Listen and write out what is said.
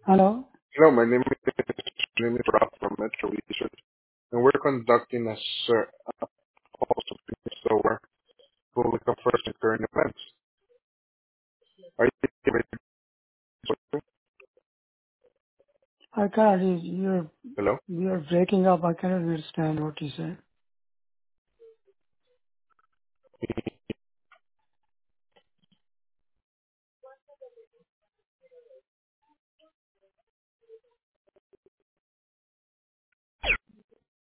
Hello. Hello, my name is Ralph from Metro Research, and we're conducting a pulse opinion survey public affairs and current events. Are you ready to I cannot. Hello? You're breaking up. I cannot understand what you said.